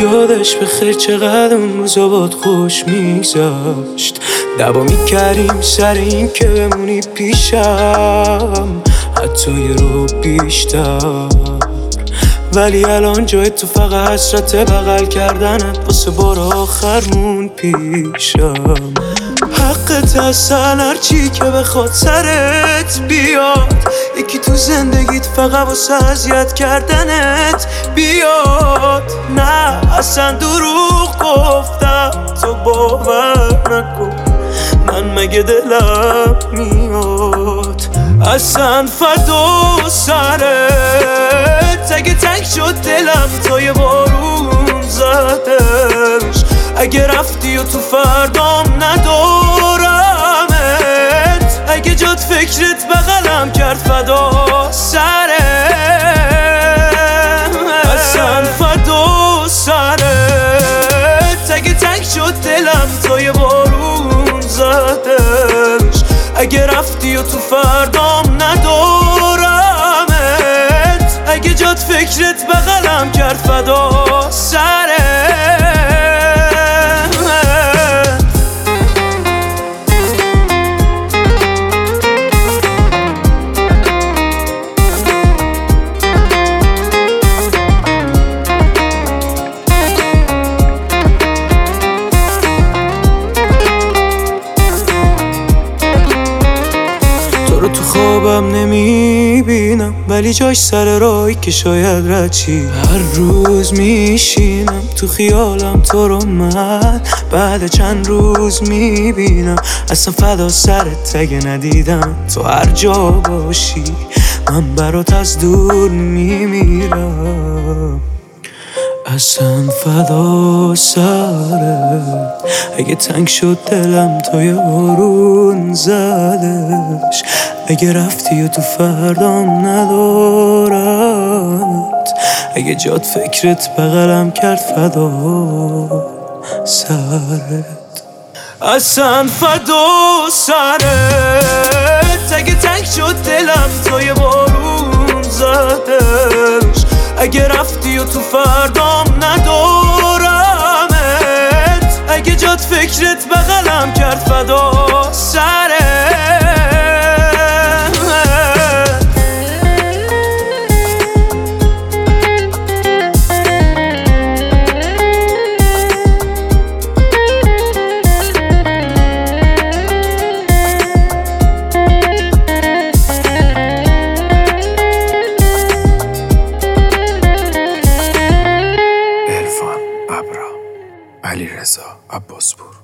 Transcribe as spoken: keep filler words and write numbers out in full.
یادش به خیر چقدر اون روزا باد خوش میگذشت. دعوا میکردیم سر این که بمونی پیشم حتی یه رو بیشتر، ولی الان جای تو فقط حسرت بغل کردنت واسه بار آخر مون پیشم. حقت اصلا هرچی که بخواد سرت بیاد، یکی تو زندگیت فقط واسه اذیت کردنت بیاد. نه اصلا دروغ گفتم تو باور نکن، من مگه دلم میاد اصلا فدا سرت. اگه تنگ شد دلم تا یه بارون زدش، اگه رفتی و تو فردام ندارمت، اگه جات فکرت بغلم کرد فدا سرت. اصلا فدا سرت. اگه تنگ شد دلم تا یه بارون زدش، اگه رفتی و تو فردام ندارمت، اگه جات فکرت بغلم کرد فدا سرت. تو خوابم نمیبینم ولی جاش سر راهی که شاید رد چی. هر روز میشینم تو خیالم تو رو، من بعد چند روز میبینم اصلا فدا سرت. اگه ندیدم تو هر جا باشی من برات از دور میمیرم. اصلا فدا سرت. اگه تنگ شد دلم تا یه بارون زدش، اگه رفتی و تو فردام ندارمت، اگه جات فکرت بغلم کرد فدا سرت. اصلا فدا سرت. اگه تنگ شد دلم تا یه بارون زدش، اگه رفتی و تو فردام ندارمت، اگه جات فکرت بغلم کرد فدا سرت. علیرضا عباسپور.